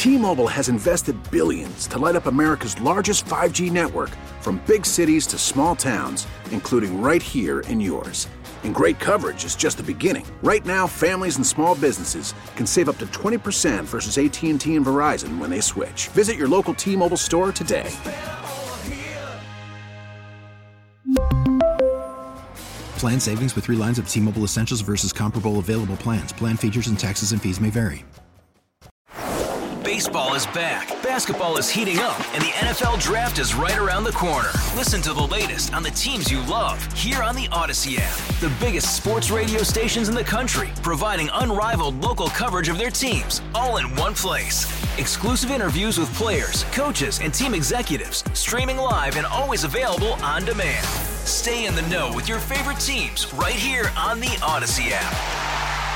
T-Mobile has invested billions to light up America's largest 5G network, from big cities to small towns, including right here in yours. And great coverage is just the beginning. Right now, families and small businesses can save up to 20% versus AT&T and Verizon when they switch. Visit your local T-Mobile store today. Plan savings with 3 lines of T-Mobile Essentials versus comparable available plans. Plan features and taxes and fees may vary. Baseball is back, basketball is heating up, and the NFL Draft is right around the corner. Listen to the latest on the teams you love here on the Odyssey app. The biggest sports radio stations in the country, providing unrivaled local coverage of their teams, all in one place. Exclusive interviews with players, coaches, and team executives, streaming live and always available on demand. Stay in the know with your favorite teams right here on the Odyssey app.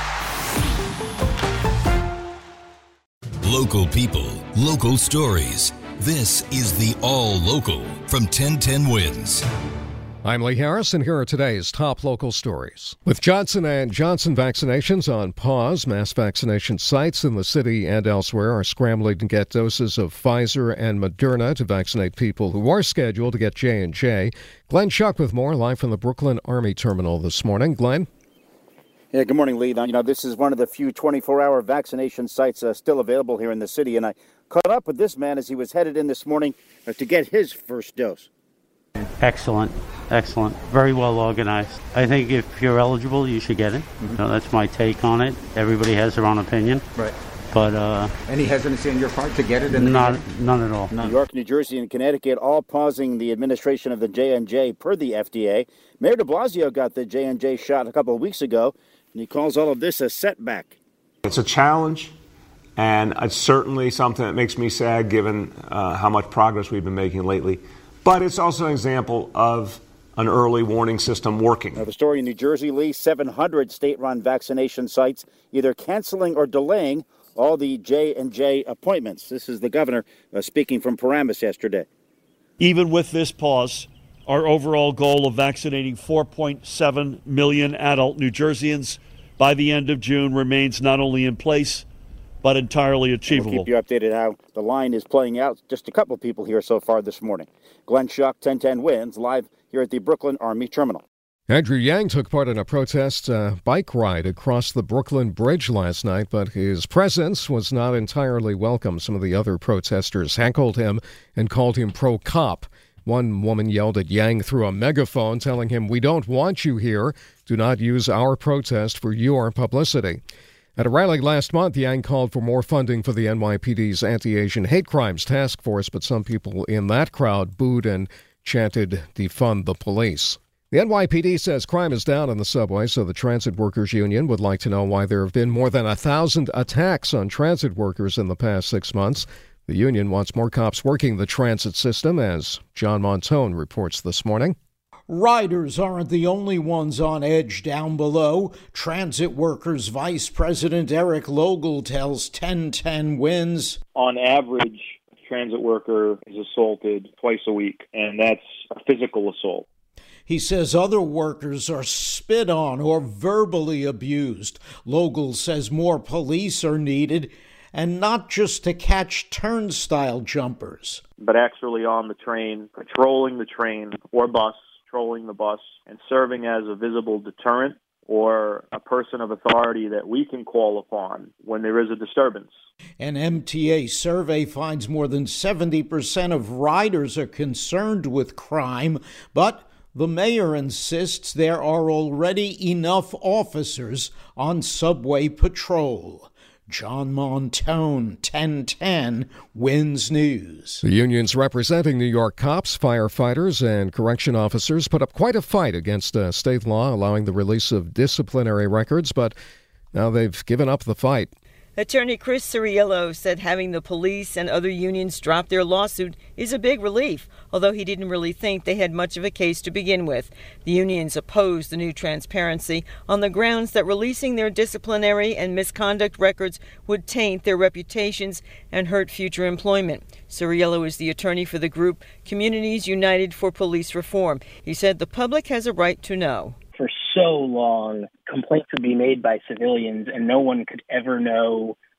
Local people, local stories. This is the All Local from 1010 Wins. I'm Lee Harris, and here are today's top local stories. With Johnson & Johnson vaccinations on pause, mass vaccination sites in the city and elsewhere are scrambling to get doses of Pfizer and Moderna to vaccinate people who are scheduled to get J&J. Glenn Schuck with more, live from the Brooklyn Army Terminal this morning. Glenn? Yeah, good morning, Lee. Now, this is one of the few 24-hour vaccination sites still available here in the city, and I caught up with this man as he was headed in this morning to get his first dose. Excellent. Very well organized. I think if you're eligible, you should get it. Mm-hmm. That's my take on it. Everybody has their own opinion. Right. But any hesitancy on your part to get it? None at all. New York, New Jersey, and Connecticut all pausing the administration of the J&J per the FDA. Mayor de Blasio got the J&J shot a couple of weeks ago, and he calls all of this a setback. It's a challenge, and it's certainly something that makes me sad given how much progress we've been making lately. But it's also an example of an early warning system working. Now, the story in New Jersey, Lee, 700 state-run vaccination sites either canceling or delaying all the J&J appointments. This is the governor speaking from Paramus yesterday. Even with this pause, our overall goal of vaccinating 4.7 million adult New Jerseyans by the end of June remains not only in place, but entirely achievable. We'll keep you updated how the line is playing out. Just a couple of people here so far this morning. Glenn Schuck, 1010 Wins, live here at the Brooklyn Army Terminal. Andrew Yang took part in a protest bike ride across the Brooklyn Bridge last night, but his presence was not entirely welcome. Some of the other protesters heckled him and called him pro-cop. One woman yelled at Yang through a megaphone, telling him, "We don't want you here. Do not use our protest for your publicity." At a rally last month, Yang called for more funding for the NYPD's Anti-Asian Hate Crimes Task Force, but some people in that crowd booed and chanted, "Defund the police." The NYPD says crime is down on the subway, so the Transit Workers Union would like to know why there have been more than 1,000 attacks on transit workers in the past 6 months. The union wants more cops working the transit system, as John Montone reports this morning. Riders aren't the only ones on edge down below. Transit Workers Vice President Eric Logel tells 1010 Wins. On average, a transit worker is assaulted twice a week, and that's a physical assault. He says other workers are spit on or verbally abused. Logel says more police are needed, and not just to catch turnstile jumpers, but actually on the train, patrolling the train or bus, patrolling the bus, and serving as a visible deterrent or a person of authority that we can call upon when there is a disturbance. An MTA survey finds more than 70% of riders are concerned with crime, but the mayor insists there are already enough officers on subway patrol. John Montone, 1010 Wins News. The unions representing New York cops, firefighters, and correction officers put up quite a fight against a state law allowing the release of disciplinary records, but now they've given up the fight. Attorney Chris Ciriello said having the police and other unions drop their lawsuit is a big relief, although he didn't really think they had much of a case to begin with. The unions opposed the new transparency on the grounds that releasing their disciplinary and misconduct records would taint their reputations and hurt future employment. Ciriello is the attorney for the group Communities United for Police Reform. He said the public has a right to know. For so long, complaints would be made by civilians and no one could ever know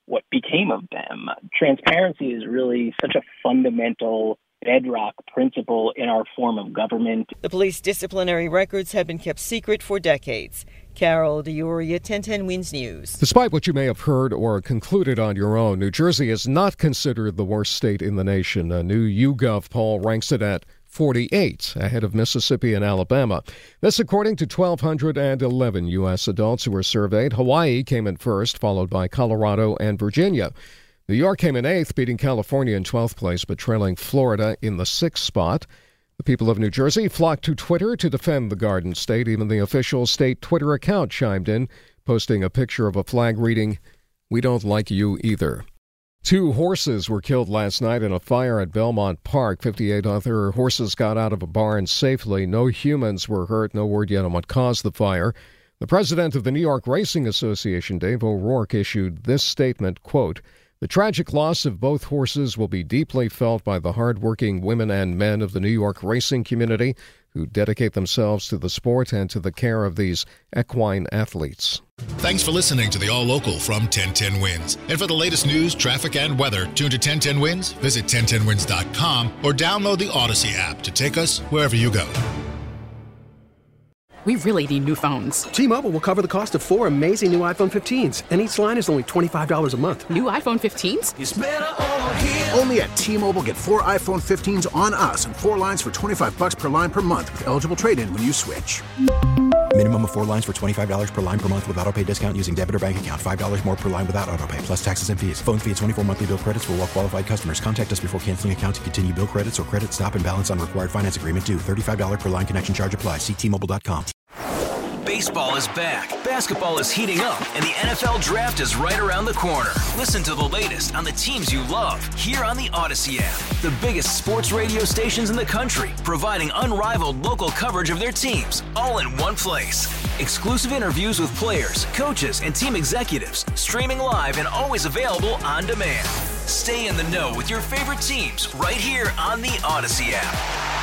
what became of them. Transparency is really such a fundamental bedrock principle in our form of government. The police disciplinary records have been kept secret for decades. Carol DeUria, 1010 Wins News. Despite what you may have heard or concluded on your own, New Jersey is not considered the worst state in the nation. A new YouGov poll ranks it at 48, ahead of Mississippi and Alabama. This according to 1,211 U.S. adults who were surveyed. Hawaii came in first, followed by Colorado and Virginia. New York came in 8th, beating California in 12th place, but trailing Florida in the 6th spot. The people of New Jersey flocked to Twitter to defend the Garden State. Even the official state Twitter account chimed in, posting a picture of a flag reading, "We don't like you either." 2 horses were killed last night in a fire at Belmont Park. 58 other horses got out of a barn safely. No humans were hurt. No word yet on what caused the fire. The president of the New York Racing Association, Dave O'Rourke, issued this statement, quote, "The tragic loss of both horses will be deeply felt by the hard-working women and men of the New York racing community who dedicate themselves to the sport and to the care of these equine athletes." Thanks for listening to the All Local from 1010 Wins. And for the latest news, traffic, and weather, tune to 1010 Wins, visit 1010wins.com, or download the Odyssey app to take us wherever you go. We really need new phones. T-Mobile will cover the cost of 4 amazing new iPhone 15s, and each line is only $25 a month. New iPhone 15s? It's better over here. Only at T-Mobile, get 4 iPhone 15s on us and 4 lines for $25 per line per month with eligible trade-in when you switch. Minimum of 4 lines for $25 per line per month with autopay discount using debit or bank account. $5 more per line without autopay, plus taxes and fees. Phone fee at 24 monthly bill credits for well-qualified customers. Contact us before canceling account to continue bill credits or credit stop and balance on required finance agreement due. $35 per line connection charge applies. See T-Mobile.com. Baseball is back, basketball is heating up, and the NFL Draft is right around the corner. Listen to the latest on the teams you love here on the Odyssey app. The biggest sports radio stations in the country, providing unrivaled local coverage of their teams, all in one place. Exclusive interviews with players, coaches, and team executives, streaming live and always available on demand. Stay in the know with your favorite teams right here on the Odyssey app.